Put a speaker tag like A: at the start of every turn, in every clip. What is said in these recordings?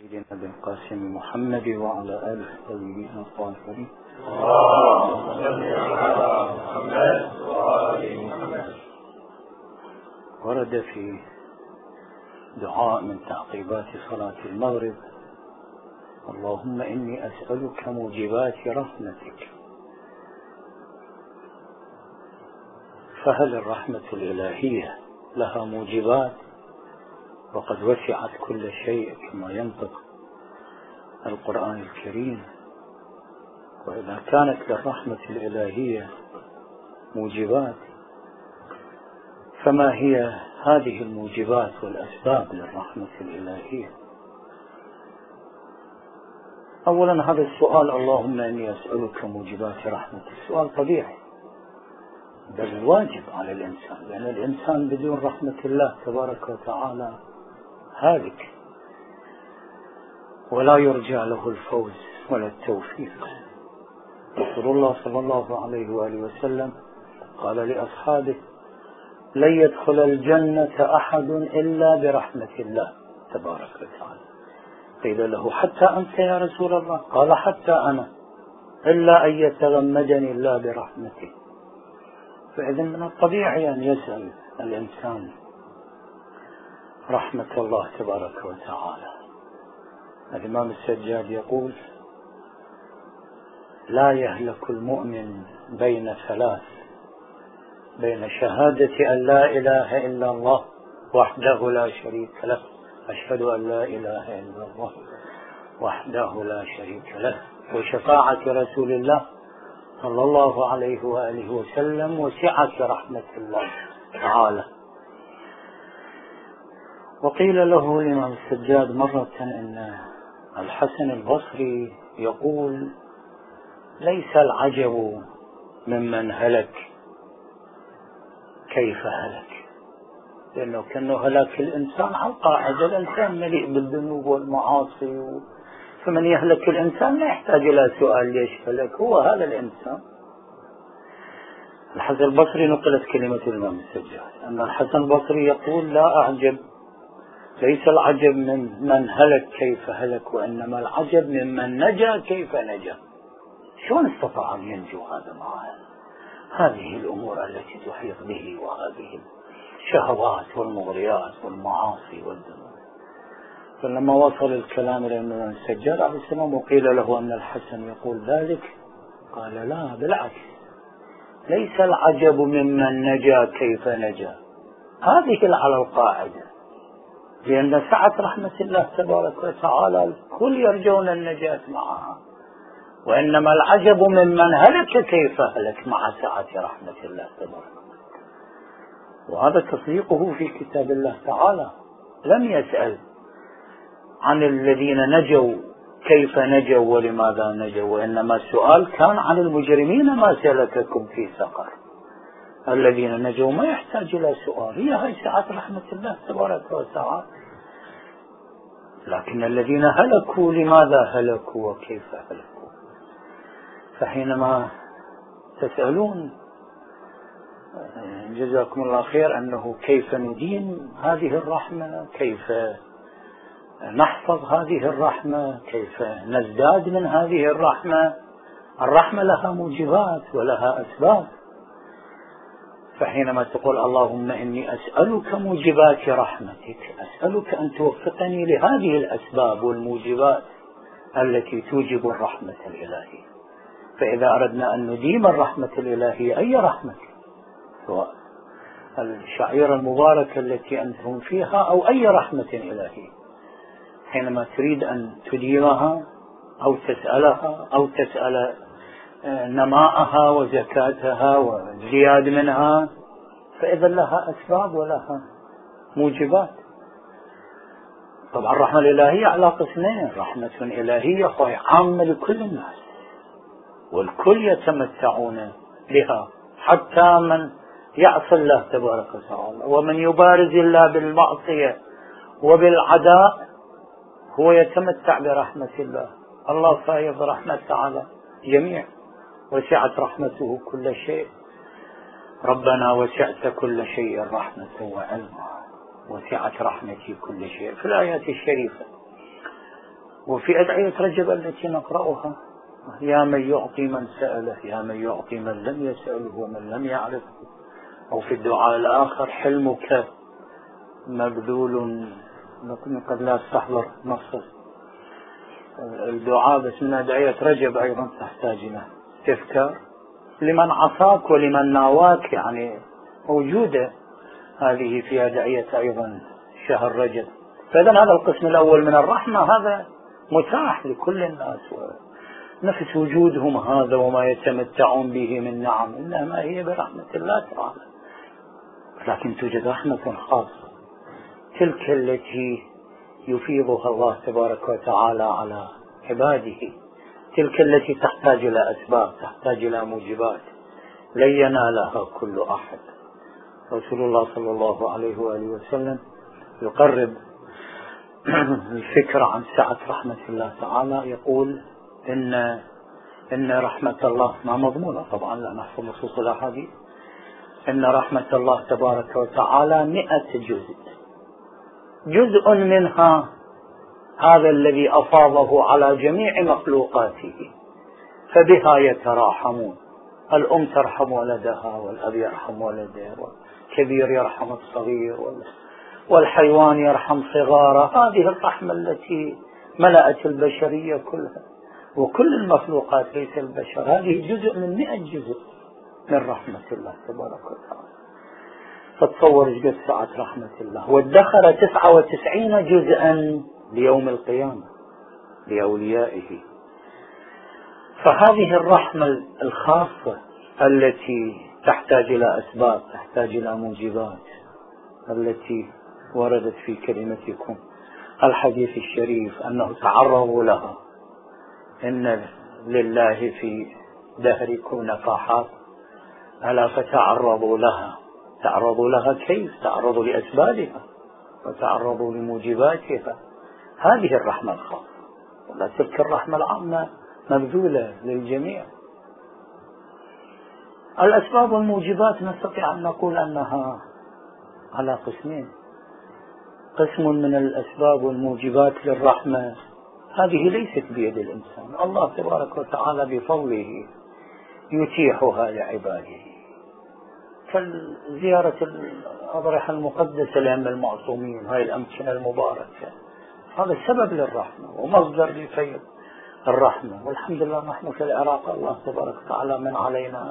A: سيدنا بالقاسم محمد وعلى آله الطيبين الطاهرين. ورد في دعاء من تعقيبات صلاة المغرب: اللهم إني أسألك موجبات رحمتك. فهل الرحمة الإلهية لها موجبات؟ وقد وسعت كل شيء كما ينطق القرآن الكريم. وإذا كانت للرحمة الإلهية موجبات، فما هي هذه الموجبات والأسباب للرحمة الإلهية؟ أولا هذا السؤال: اللهم إني أسألك موجبات رحمتك، سؤال طبيعي بل واجب على الإنسان، لأن الإنسان بدون رحمة الله تبارك وتعالى هالك، ولا يرجى له الفوز ولا التوفيق. رسول الله صلى الله عليه وآله وسلم قال لأصحابه: لن يدخل الجنة أحد إلا برحمة الله تبارك وتعالى. قيل له: حتى أنت يا رسول الله؟ قال: حتى أنا، إلا أن يتغمدني الله برحمته. فإذا من الطبيعي أن يسأل الإنسان رحمة الله تبارك وتعالى. الإمام السجاد يقول: لا يهلك المؤمن بين ثلاث: بين شهادة أن لا إله إلا الله وحده لا شريك له، أشهد أن لا إله إلا الله وحده لا شريك له، وشفاعة رسول الله صلى الله عليه وآله وسلم، وسعة رحمة الله تعالى. وقيل له الإمام السجاد مرة إن الحسن البصري يقول: ليس العجب ممن هلك كيف هلك، لأنه كأنه هلاك الإنسان على القاعدة، الإنسان مليء بالذنوب والمعاصي، فمن يهلك الإنسان لا يحتاج إلى سؤال ليش هلك، هو هذا الإنسان. الحسن البصري نقلت كلمة الإمام السجاد أن الحسن البصري يقول: لا أعجب، ليس العجب من هلك كيف هلك، وإنما العجب ممن نجا كيف نجا. شلون استطاع أن ينجو هذا مع هذه الأمور التي تحيط به، وهذه الشهوات والمغريات والمعاصي والذنوب؟ فلما وصل الكلام إلى الإمام السجاد عليه السلام وقيل له أن الحسن يقول ذلك، قال: لا، بالعكس، ليس العجب ممن نجا كيف نجا، هذه على القاعدة، لأن سعة رحمة الله تبارك وتعالى الكل يرجون النجاة معها، وإنما العجب ممن هلك كيف هلك مع سعة رحمة الله تبارك وتعالى. وهذا تصديقه في كتاب الله تعالى، لم يسأل عن الذين نجوا كيف نجوا ولماذا نجوا، وإنما السؤال كان عن المجرمين: ما سلككم في سقر. الذين نجوا ما يحتاج إلى سؤال، هي هاي سعة رحمة الله تبارك وتعالى. لكن الذين هلكوا لماذا هلكوا وكيف هلكوا؟ فحينما تسألون جزاكم الله خير أنه كيف ندين هذه الرحمة، كيف نحفظ هذه الرحمة، كيف نزداد من هذه الرحمة، الرحمة لها موجبات ولها أسباب. فحينما تقول: اللهم إني أسألك موجبات رحمتك، أسألك أن توفقني لهذه الأسباب والموجبات التي توجب الرحمة الإلهية. فإذا أردنا أن نديم الرحمة الإلهية، أي رحمة، سواء الشعيرة المباركة التي أنتم فيها أو أي رحمة إلهية، حينما تريد أن تديمها أو تسألها أو تسأل نماءها وزكاتها وزياد منها، فإذا لها أسباب ولها موجبات. طبعا الرحمة الإلهية على قسمين: رحمة إلهية وهي عامة لكل الناس، والكل يتمتعون بها، حتى من يعصي الله تبارك وتعالى، ومن يبارز الله بالمعصية وبالعداء هو يتمتع برحمة الله. الله فايض رحمة على جميع، وسعت رحمته كل شيء. ربنا وسعت كل شيء رحمة وعلما، وسعت رحمتي كل شيء، في الآيات الشريفة. وفي أدعية رجب التي نقرأها: يا من يعطي من سأله، يا من يعطي من لم يسأله ومن لم يعرفه. أو في الدعاء الآخر: حلمك مبذول. قد لا تستحضر نص الدعاء، بس من أدعية رجب أيضا تحتاج إلى تذكار لمن عصاك ولمن ناواك، يعني موجودة هذه في أدعية أيضا شهر رجب. فإذا هذا القسم الأول من الرحمة هذا متاح لكل الناس، ونفس وجودهم هذا وما يتمتعون به من نعم إنما هي برحمة الله تعالى. لكن توجد رحمة خاصة، تلك التي يفيضها الله تبارك وتعالى على عباده، تلك التي تحتاج إلى أسباب، تحتاج إلى موجبات، لن ينالها كل أحد. رسول الله صلى الله عليه وآله وسلم يقرب الفكرة عن سعة رحمة الله تعالى، يقول إن رحمة الله ما مضمونة طبعا لا نحفظ نصوص الأحاديث، إن رحمة الله تبارك وتعالى 100 جزء منها هذا الذي أفاضه على جميع مخلوقاته، فبها يتراحمون. الأم ترحم ولدها، والأب يرحم ولده، والكبير يرحم الصغير، والحيوان يرحم صغاره. هذه الرحمة التي ملأت البشرية كلها وكل المخلوقات ليس البشر. هذه جزء من 100 جزء من رحمة الله تبارك وتعالى. فتصور ايش قد سعة رحمة الله. وادخر 99 جزءا ليوم القيامة لأوليائه. فهذه الرحمة الخاصة التي تحتاج إلى أسباب، تحتاج إلى موجبات، التي وردت في كلمتكم الحديث الشريف أنه تعرضوا لها. إن لله في دهركم نفحات ألا فتعرضوا لها. تعرضوا لها كيف؟ تعرضوا لأسبابها وتعرضوا لموجباتها. هذه الرحمة الخاصة، ولا تلك الرحمة العامة مبذولة للجميع. الأسباب والموجبات نستطيع أن نقول أنها على قسمين: قسم من الأسباب والموجبات للرحمة هذه ليست بيد الإنسان، الله تبارك وتعالى بفضله يتيحها لعباده، كزيارة الأضرحة المقدسة لأم المعصومين، هاي الأمكنة المباركة، هذا سبب للرحمة ومصدر لفيض الرحمة. والحمد لله نحن في العراق الله تبارك وتعالى من علينا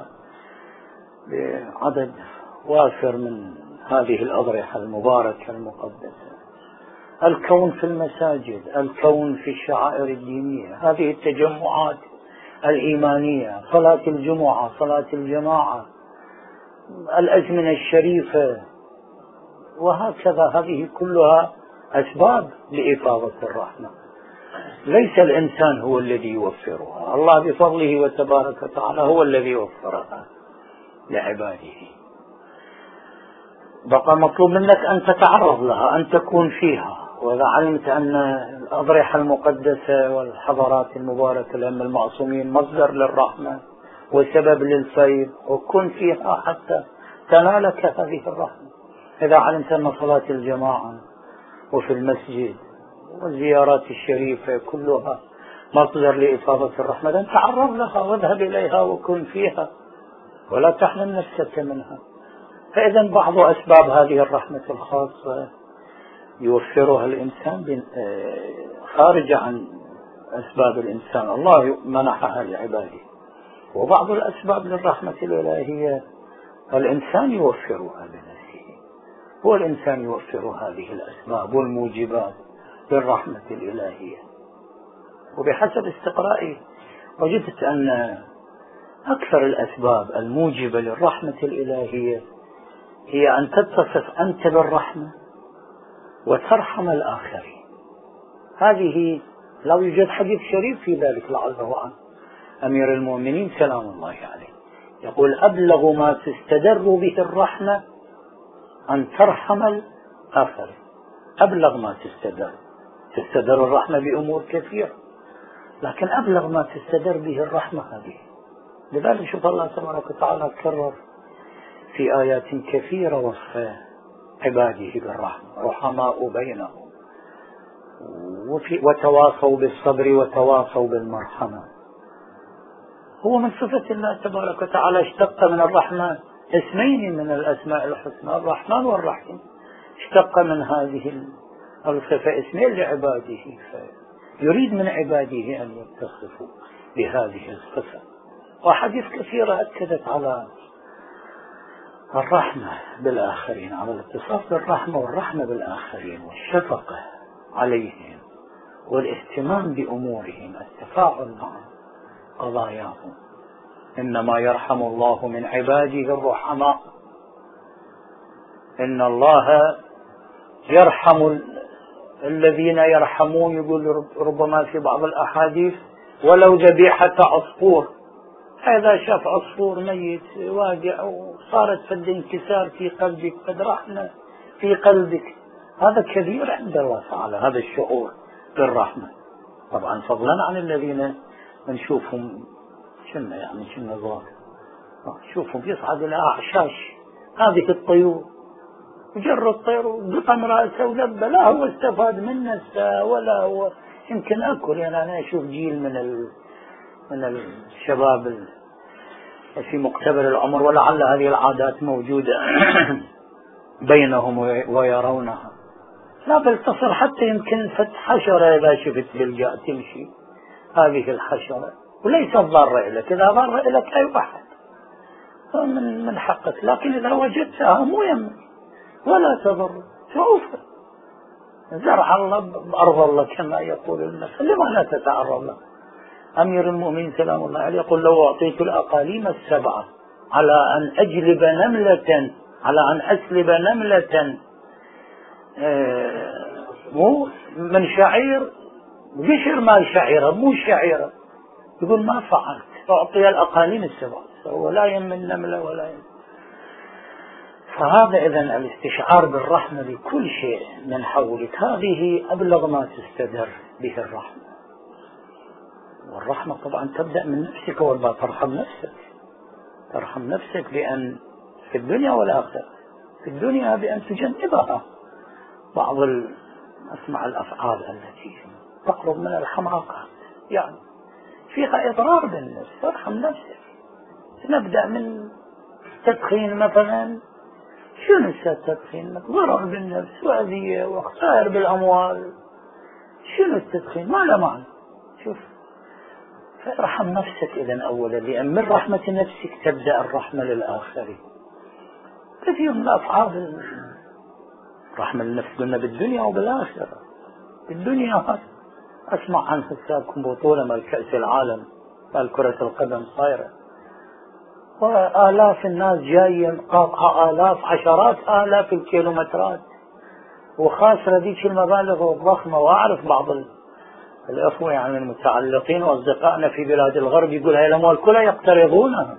A: بعدد وافر من هذه الأضرحة المباركة المقدسة. الكون في المساجد، الكون في الشعائر الدينية، هذه التجمعات الإيمانية، صلاة الجمعة، صلاة الجماعة، الأزمنة الشريفة، وهكذا. هذه كلها أسباب لإفاضة الرحمة. ليس الإنسان هو الذي يوفرها، الله بفضله وتبارك وتعالى هو الذي يوفرها لعباده. بقى مطلوب منك أن تتعرض لها، أن تكون فيها. وإذا علمت أن الأضرحة المقدسة والحضارات المباركة لأم المعصومين مصدر للرحمة وسبب للفيض، وكن فيها حتى تنالك هذه الرحمة. إذا علمت أن صلاة الجماعة وفي المسجد والزيارات الشريفة كلها مصدر لإفاضة الرحمة، أن تعرض لها واذهب إليها وكن فيها ولا تحرم نفسك منها. فإذا بعض أسباب هذه الرحمة الخاصة يوفرها الإنسان خارجة عن أسباب الإنسان، الله منحها لعباده. وبعض الأسباب للرحمة الإلهية الإنسان يوفرها بنفسه، هو الإنسان يوفر هذه الأسباب والموجبات للرحمة الإلهية. وبحسب استقرائي وجدت أن أكثر الأسباب الموجبة للرحمة الإلهية هي أن تتصف أنت بالرحمة وترحم الآخرين. هذه لا يوجد حديث شريف في ذلك لعله عن أمير المؤمنين سلام الله عليه، يقول: أبلغ ما تستدر به الرحمة أن ترحم الآخرين. أبلغ ما تستدر الرحمة بأمور كثيرة، لكن أبلغ ما تستدر به الرحمة هذه. لذلك شوف الله تبارك وتعالى كرر في آيات كثيرة وصف عباده بالرحمة: رحماء بينهم وتواصوا بالصبر وتواصوا بالمرحمة. هو من صفة الله تبارك وتعالى اشتق من الرحمن اسمين من الأسماء الحسنى، الرحمن والرحيم، اشتق من هذه الصفة اسمين لعباده، فيريد من عباده أن يتصفوا بهذه الصفة. وحديث كثيرة أكدت على الرحمة بالآخرين، على الاتصاف بالرحمة والرحمة بالآخرين والشفقة عليهم والاهتمام بأمورهم، التفاعل مع قضاياهم. إنما يرحم الله من عباده الرحماء. إن الله يرحم الذين يرحمون، يقول ربما في بعض الأحاديث ولو ذبيحة عصفور، إذا شاف عصفور ميت واقع وصارت فد انكسار في قلبك، فد رحمة في قلبك، هذا كبير عند الله تعالى، هذا الشعور بالرحمة. طبعا فضلا عن الذين نشوفهم كنا ظاهر نشوفهم يصعد إلى أعشاش هذه الطيور، جر الطير وقطم رأسه ولبه، لا هو استفاد من نفسه ولا هو يمكن أكل. يعني أنا أشوف جيل من الشباب في مقتبل العمر، ولعل هذه العادات موجودة بينهم ويرونها، لا بل تصل حتى يمكن فتح حشرة إذا شفت بالجاء تمشي هذه الحشرة وليس ضارة لك، إذا ضارة لك أي واحد من حقك، لكن إذا وجدتها مو يمك ولا تضر، شوفها زرع الله بأرض الله كما يقول المثل، لما لا تتعرض له؟ أمير المؤمنين سلام الله عليه يقول لو أعطيت الأقاليم السبعة على أن أجلب نملة، على أن أسلب نملة مو من شعير، قشر مال شعيرة مو شعيرة، يقول ما فعلت، أعطي الأقاليم السبعة ولا يم النملة ولا يم. فهذا إذن الاستشعار بالرحمة بكل شيء من حولك، هذه أبلغ ما تستدر به الرحمة. والرحمة طبعا تبدأ من نفسك، والله ترحم نفسك بأن في الدنيا والآخرة، في الدنيا بأن تجنبها بعض أسمع الأفعال التي تقرب من الحماقات، يعني فيها إضرار بالنفس، ترحم نفسك. نبدأ من تدخين مثلا، شنو التدخين؟ ضرر بالنفس وأذية وخسائر بالأموال، شنو التدخين؟ ما له معنى. شوف، فارحم نفسك إذن أولا، لأن من رحمة نفسك تبدأ الرحمة للآخرين. كثير من الأفعال رحمة النفس قلنا بالدنيا وبالآخرة. بالدنيا أسمع عن حسابكم بطولة مال كأس العالم مال كرة القدم صايرة، وآلاف الناس جاية قاطعة، آلاف عشرات آلاف الكيلومترات، وخاسرة ذيك المبالغ الضخمة. وأعرف بعض الأخوة يعني المتعلقين وأصدقائنا في بلاد الغرب يقول هاي الأموال كلها يقترضونها،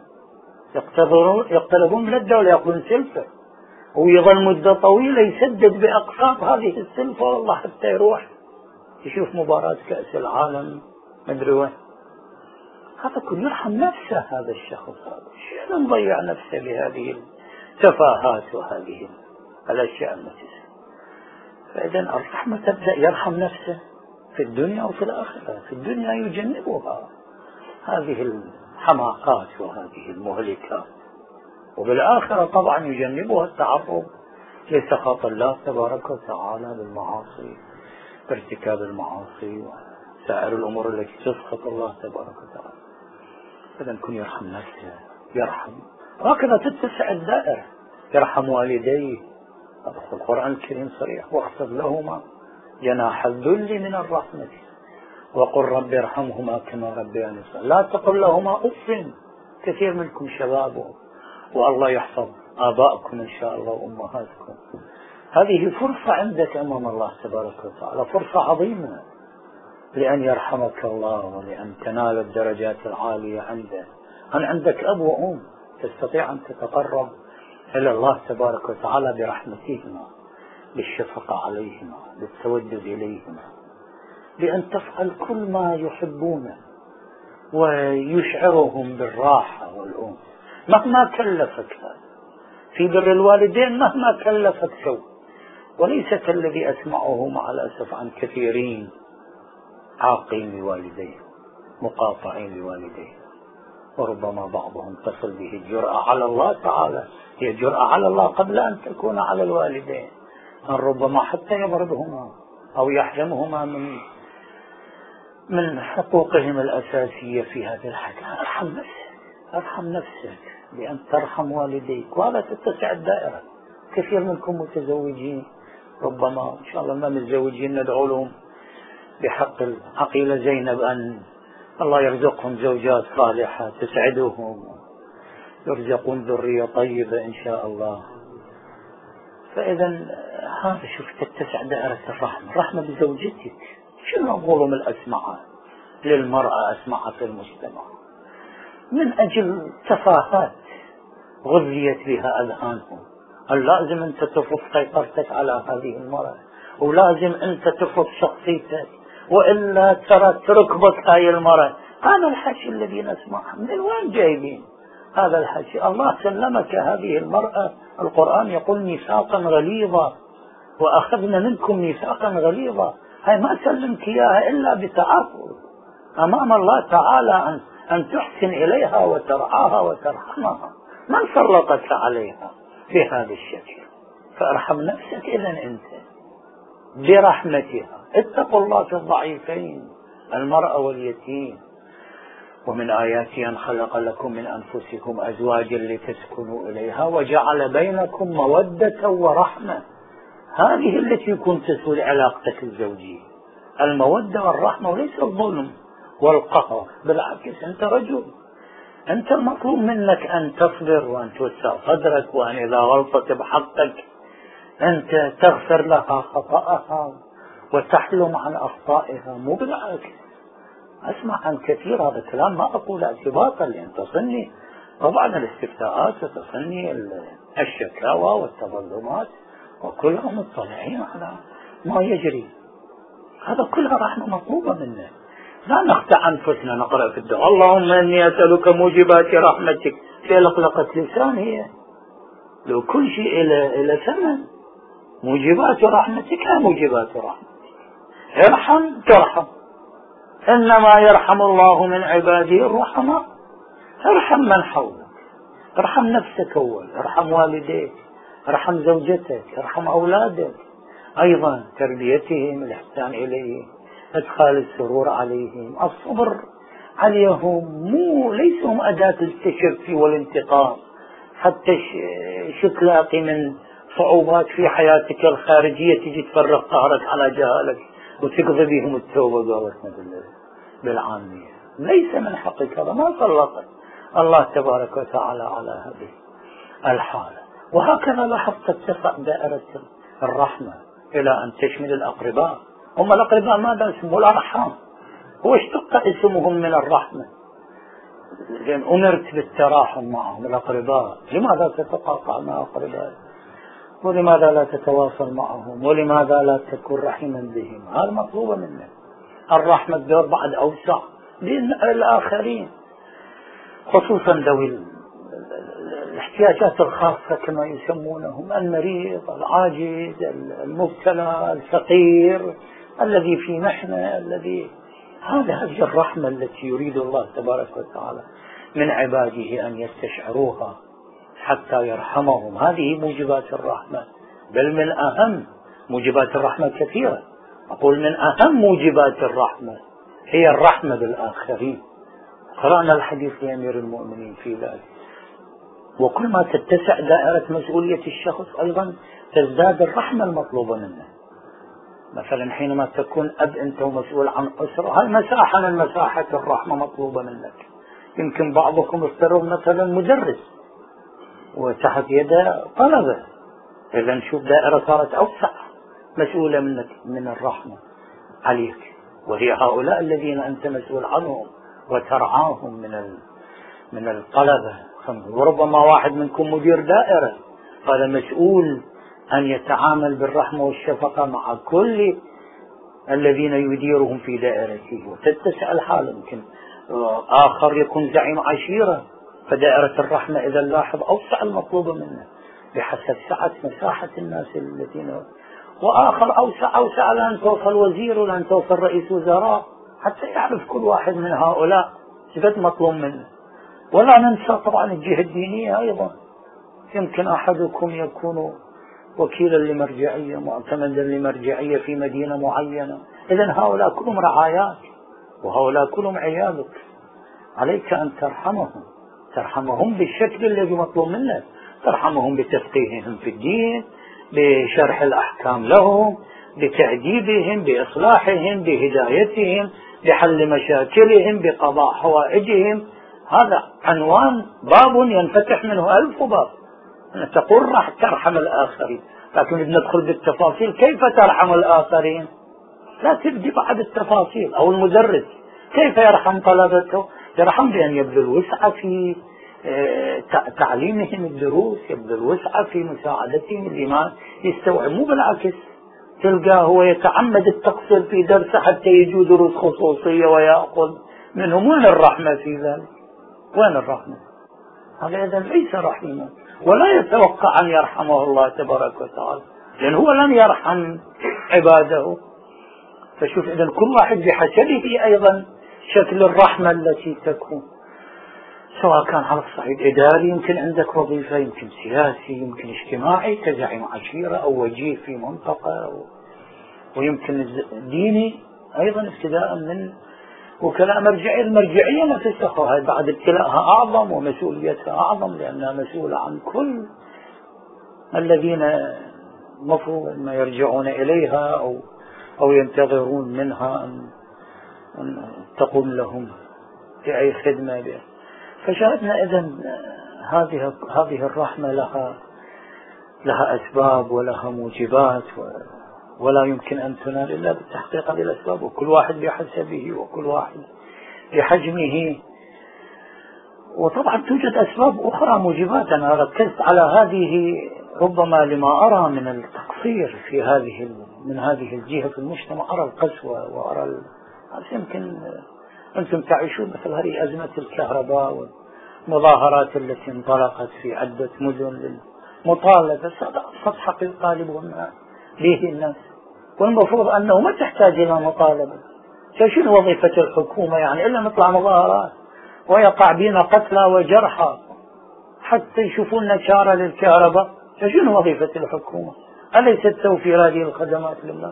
A: يقترضون من الدولة، يأخذون سلفة ويظل مدة طويلة يسدد بأقساط هذه السلفة، والله حتى يروح يشوف مباراة كأس العالم مدري وين. هذا كل يرحم نفسه هذا الشخص، هذا شيء نضيع نفسه بهذه التفاهات وهذه الأشياء التي. فإذا الرحمة تبدأ يرحم نفسه في الدنيا وفي الآخرة. في الدنيا يجنبها هذه الحماقات وهذه المهلكات، وبالآخرة طبعا يجنبها التعرض لسخط الله تبارك وتعالى بالمعاصي، بارتكاب المعاصي وسائر الأمور التي تسخط الله تبارك وتعالى. إذا كن يرحم نفسه، يرحم، وهكذا تتسع الدائرة. يرحم والديه، في القرآن الكريم صريح، واخفض لهما جناح الذل من الرحمة وقل رب ارحمهما كما ربياني صغيرا. لا تقل لهما أف. كثير منكم شباب، والله يحفظ آبائكم إن شاء الله وأمهاتكم، هذه فرصة عندك أمام الله تبارك وتعالى، فرصة عظيمة لأن يرحمك الله ولأن تنال الدرجات العالية عنده. أن عندك أب وأم تستطيع أن تتقرب إلى الله تبارك وتعالى برحمتهما، بالشفقة عليهما، بالتودد إليهما، بأن تفعل كل ما يحبونه ويشعرهم بالراحة والأنس مهما كلفك هذا. في بر الوالدين مهما كلفك سوء، وليس كالذي أسمعه مع الأسف عن كثيرين عاقين لوالديه، مقاطعين لوالديه، وربما بعضهم تصل به الجرأة على الله تعالى، هي جرأة على الله قبل أن تكون على الوالدين، أن ربما حتى يضربهما أو يحرمهما من حقوقهم الأساسية في هذه الحياة. ارحم نفسك بأن ترحم والديك ولا تتسع الدائرة. كثير منكم متزوجين، ربما إن شاء الله ما متزوجين ندعو لهم بحق العقيلة زينب أن الله يرزقهم زوجات صالحة تسعدهم، يرزقون ذرية طيبة إن شاء الله. فإذا هذا شوف تتسع دائرة الرحمة بزوجتك. شنو أقول من الأسمعة للمرأة أسمعة في المجتمع من أجل تفاهات غذيت بها أذهانهم؟ اللازم أنت تفرض سيطرتك على هذه المرأة، ولازم أنت تفرض شخصيتك، وإلا ترى تركبك هاي المرأة. هذا الحكي الذي نسمعه من وين جايبين هذا الحكي؟ الله سلمك هذه المرأة، القرآن يقول ميثاقا غليظا وأخذنا منكم ميثاقا غليظا. هاي ما سلمك إياها إلا بتعاقل أمام الله تعالى أن تحسن إليها وترعاها وترحمها. من سلطك عليها في هذا الشكل؟ فارحم نفسك إذن أنت برحمتها. اتقوا الله في الضعيفين، المرأة واليتيم. ومن آياته أن خلق لكم من أنفسكم أزواجا لتسكنوا إليها وجعل بينكم مودة ورحمة. هذه التي كنت تسود علاقتك الزوجية، المودة والرحمة، وليس الظلم والقهر. بالعكس أنت رجل، أنت المطلوب منك أن تصبر وأن توسع صدرك، وأن إذا غلطت بحقك أنت تغفر لها خطأها وتحلم عن أخطائها، مو بالعكس. أسمع عن كثير هذا الكلام، ما أقول اعتباطا، لأن تصلني طبعا الاستفتاءات وتصلني الشكاوى والتظلمات، وكلهم مطلعين على ما يجري. هذا كلها رحمة مطلوبة منا. لا نخدع أنفسنا نقرأ في الدعاء اللهم إني أسألك موجبات رحمتك، في لقلقة لسان هي، لو كل شيء إلى ثمن. موجبات رحمتك هي موجبات رحمتك، ارحم ترحم، إنما يرحم الله من عباده الرحماء. ارحم من حولك، ارحم نفسك أول، ارحم والديك، ارحم زوجتك، ارحم أولادك، أيضا تربيتهم، الإحسان إليهم، إدخال السرور عليهم، الصبر عليهم. ليسهم أداة التشفي والانتقام حتى تلاقي من صعوبات في حياتك الخارجية تجي تفرغ قهرك على جهالك وتقضي بهم التوبة قالتنا بالعامية. ليس من حقك هذا، ما سلطك الله تبارك وتعالى على هذه الحالة. وهكذا لاحظت تتسع دائرة الرحمة إلى أن تشمل الأقرباء. هم الأقرباء ماذا اسمه؟ الأرحام. هو اشتق اسمهم من الرحمة، لأن أمرت بالتراحم معهم الأقرباء. لماذا تتقاطع مع أقربائك؟ ولماذا لا تتواصل معهم؟ ولماذا لا تكون رحيما بهم؟ هذا مطلوب منك. الرحمة الدور بعد أوسع للآخرين، خصوصا ذوي الاحتياجات الخاصة كما يسمونهم، المريض، العاجز، المبتلى، الفقير، الذي في محنة، هذه الرحمة التي يريد الله تبارك وتعالى من عباده أن يستشعروها حتى يرحمهم. هذه موجبات الرحمة، بل من أهم موجبات الرحمة كثيرة. أقول من أهم موجبات الرحمة هي الرحمة بالآخرين. قرأنا الحديث لأمير المؤمنين في ذلك. وكل ما تتسع دائرة مسؤولية الشخص أيضا تزداد الرحمة المطلوبة منه. مثلا حينما تكون أب أنت ومسؤول عن أسرة، هاي مساحة من مساحة الرحمة مطلوبة منك. يمكن بعضكم يفترض مثلا مدرس وتحت يده طلبة، إذا نشوف دائرة صارت أوسع، مسؤولة منك من الرحمة عليك، وهي هؤلاء الذين أنت مسؤول عنهم وترعاهم من الطلبة. وربما واحد منكم مدير دائرة، هذا مسؤول أن يتعامل بالرحمة والشفقة مع كل الذين يديرهم في دائرته، وتتسع الحال. يمكن آخر يكون زعيم عشيرة، فدائرة الرحمة إذا لاحظ أوسع المطلوب منه بحسب سعة مساحة الناس الذين. وآخر أوسع لأن توصل وزير ولأن توصل رئيس وزراء، حتى يعرف كل واحد من هؤلاء شقد مطلوب منه. ولا ننسى طبعا الجهة الدينية أيضا، يمكن أحدكم يكون وكيلا لمرجعية، معتمدا لمرجعية في مدينة معينة، إذن هؤلاء كلهم رعاياك وهؤلاء كلهم عيالك، عليك أن ترحمهم بالشكل الذي مطلوب منك، ترحمهم بتفقيههم في الدين، بشرح الأحكام لهم، بتأديبهم، بإصلاحهم، بهدايتهم، بحل مشاكلهم، بقضاء حوائجهم. هذا عنوان باب ينفتح منه 1000 باب. تقول راح ترحم الآخرين، لكن ندخل بالتفاصيل. كيف ترحم الآخرين؟ لا تبدي بعد التفاصيل. أو المدرس كيف يرحم طلبته؟ يرحم بأن يبذل وسعة في تعليمهم الدروس، يبذل وسعة في مساعدتهم لما يستوعب، مو بالعكس تلقاه هو يتعمد التقصير في درسه حتى يجوا دروس خصوصية ويأخذ منهم. وين الرحمة في ذلك؟ وين الرحمة؟ هذا إذن ليس رحيما، ولا يتوقع أن يرحمه الله تبارك وتعالى، لأن هو لن يرحم عباده. فشوف إذن كل واحد بحسبه أيضا شكل الرحمة التي تكون، سواء كان على الصعيد إداري، يمكن عندك وظيفة، يمكن سياسي، يمكن اجتماعي كزعيم عشيرة أو وجيه في منطقة، ويمكن ديني أيضا ابتداء من وكلاء مرجعية. المرجعية نفسها بعد ابتلاءها أعظم ومسؤوليتها أعظم، لأنها مسؤولة عن كل الذين مفروض ما يرجعون إليها أو ينتظرون منها أن تقوم لهم في أي خدمة بها. فشاهدنا إذن هذه الرحمة لها أسباب ولها موجبات، ولا يمكن أن تنال إلا بالتحقيق هذه الأسباب، وكل واحد بحسبه وكل واحد بحجمه. وطبعا توجد أسباب أخرى موجبات، أنا ركزت على هذه ربما لما أرى من التقصير في من هذه الجهة في المجتمع. أرى القسوة وأرى يمكن أنتم تعيشون مثل هذه أزمة الكهرباء والمظاهرات التي انطلقت في عدة مدن للمطالبة. أبسط حقيقة يبغون به الناس، والمفروض أنه ما تحتاج إلى مطالبة. شنو وظيفة الحكومة يعني إلا نطلع مظاهرات ويقع بنا قتلى وجرحى حتى يشوفون نشارة للكهرباء؟ شنو وظيفة الحكومة؟ أليست توفير هذه الخدمات للناس؟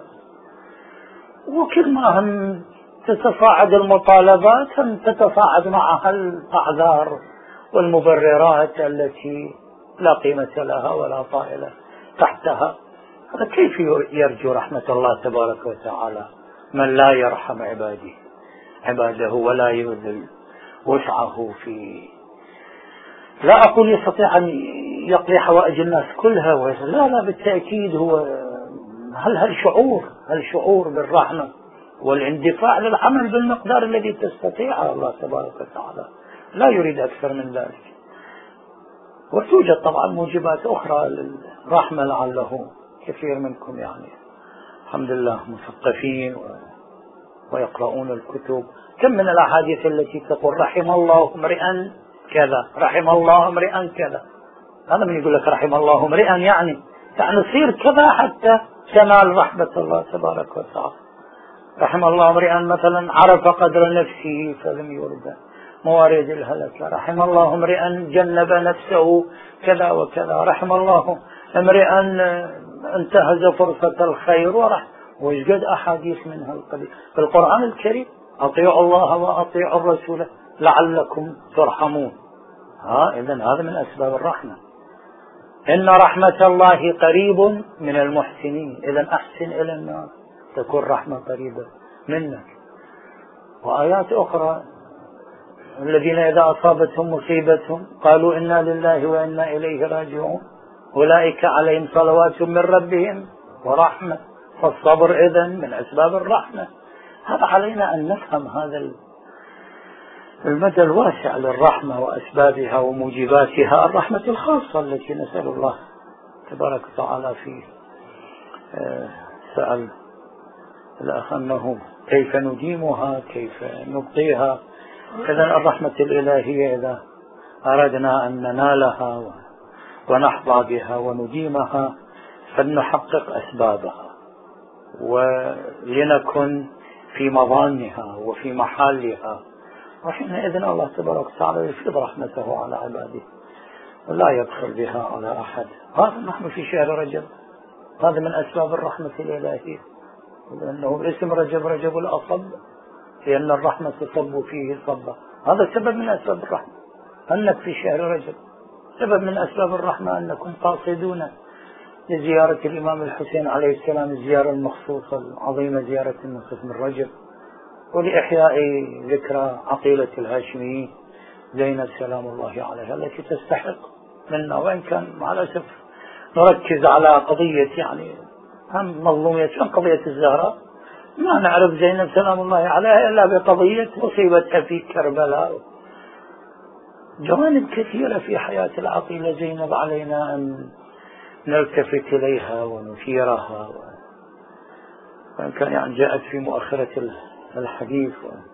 A: وكل ما هم تتصاعد المطالبات هم تتصاعد معها الأعذار والمبررات التي لا قيمة لها ولا طائلة تحتها. هذا كيف يرجو رحمة الله تبارك وتعالى من لا يرحم عباده ولا يبذل وسعه في، لا أقول يستطيع أن يقضي حوائج الناس كلها، لا بالتأكيد هو هل شعور بالرحمة والاندفاع للعمل بالمقدار الذي تستطيعه. الله تبارك وتعالى لا يريد أكثر من ذلك. وتوجد طبعا موجبات أخرى للرحمة، لعله كثير منكم يعني الحمد لله مثقفين ويقرؤون الكتب. كم من الأحاديث التي تقول رحم الله امرئا كذا، رحم الله امرئا كذا. هذا من يقول لك رحم الله امرئا يعني صير كذا حتى تنال رحمة الله تبارك وتعالى. رحم الله امرئا مثلا عرف قدر نفسه فلم يرد موارد الهلك. رحم الله امرئا جنب نفسه كذا وكذا. رحم الله امرئا انتهز فرصة الخير ويوجد أحاديث من هالقبيل في القرآن الكريم. أطيعوا الله وأطيعوا الرسول لعلكم ترحمون. إذن هذا من أسباب الرحمة. إن رحمة الله قريب من المحسنين. إذن أحسن إلى الناس تكون رحمة قريبة منك. وآيات أخرى الذين إذا أصابتهم مصيبة قالوا إنا لله وإنا إليه راجعون أولئك عليهم صلوات من ربهم ورحمة. فالصبر إذن من أسباب الرحمة. هذا علينا أن نفهم هذا المدى الواسع للرحمة وأسبابها وموجباتها. الرحمة الخاصة التي نسأل الله تبارك وتعالى فيه. سأل الأخ أنه كيف نديمها، كيف نبقيها. إذن الرحمة الإلهية إذا أردنا أن ننالها ونحظى بها ونديمها فلنحقق أسبابها. ولنكن في مظانها وفي محلها، وحينئذ الله تبارك وتعالى يفيض رحمته على عباده ولا يبخل بها على أحد. هذا نحن في شهر رجب، هذا من أسباب الرحمة الإلهية، لأنه اسم رجب رجب الأصب، لأن الرحمة تصب فيه صبا. هذا سبب من أسباب الرحمة أنك في شهر رجب، سبب من أسباب الرحمة أنكم قاصدون لزيارة الإمام الحسين عليه السلام، الزيارة المخصوصة العظيمة، زيارة النصف من رجب، ولإحياء ذكرى عقيلة الهاشميين زينب سلام الله عليها التي تستحق منا، وإن كان مع الأسف نركز على قضية يعني هم مظلومية قضية الزهراء، ما نعرف زينب سلام الله عليها إلا بقضية مصيبتها في كربلاء. جوانب كثيرة في حياة العقيلة زينب علينا أن نلتفت إليها ونثيرها، وإن كان يعني جاءت في مؤخرة الحديث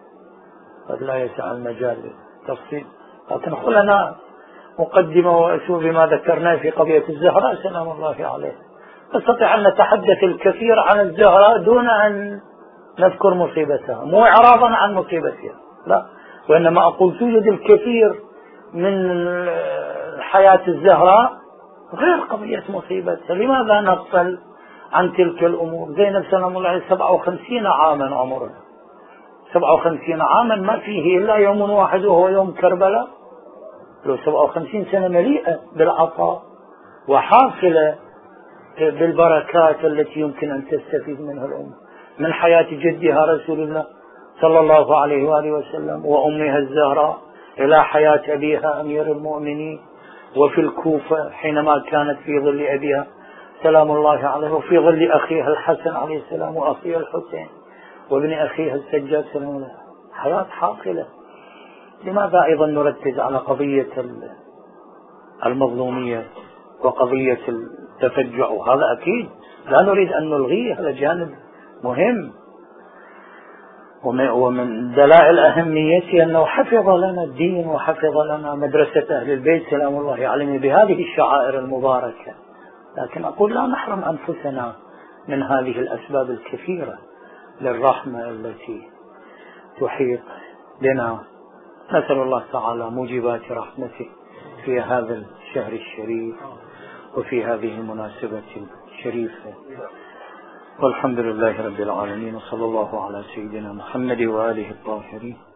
A: قد لا يسع المجال للتفصيل، لكن خلنا مقدمة وأسوء بما ذكرناه في قضية الزهراء سلام الله عليه. نستطيع أن نتحدث الكثير عن الزهراء دون أن نذكر مصيبتها، مو إعراضا عن مصيبتها لا، وإنما أقول توجد الكثير من حياة الزهراء غير قضية مصيبتها. لماذا نغفل عن تلك الأمور؟ زينب سلام الله عليه 57 عاما عمرها، 57 عاما ما فيه إلا يوم واحد وهو يوم كربلاء، لو 57 سنة مليئة بالعطاء وحافلة بالبركات التي يمكن أن تستفيد منها الأمة، من حياة جدها رسول الله صلى الله عليه وآله وسلم وأمها الزهراء إلى حياة أبيها أمير المؤمنين، وفي الكوفة حينما كانت في ظل أبيها سلام الله عليه، وفي ظل أخيها الحسن عليه السلام وأخيها الحسين وابن أخيها السجاد سلام الله، حياة حاصلة. لماذا أيضا نركز على قضية المظلومية وقضية التفجع؟ هذا أكيد لا نريد أن نلغيه، هذا جانب مهم، ومن دلائل أهميته أنه حفظ لنا الدين وحفظ لنا مدرسة أهل البيت سلام الله عليهم بهذه الشعائر المباركة. لكن أقول لا نحرم أنفسنا من هذه الأسباب الكثيرة للرحمة التي تحيط بنا. نسأل الله تعالى موجبات رحمته في هذا الشهر الشريف وفي هذه المناسبة الشريفة، والحمد لله رب العالمين، وصلى الله على سيدنا محمد وآله الطاهرين.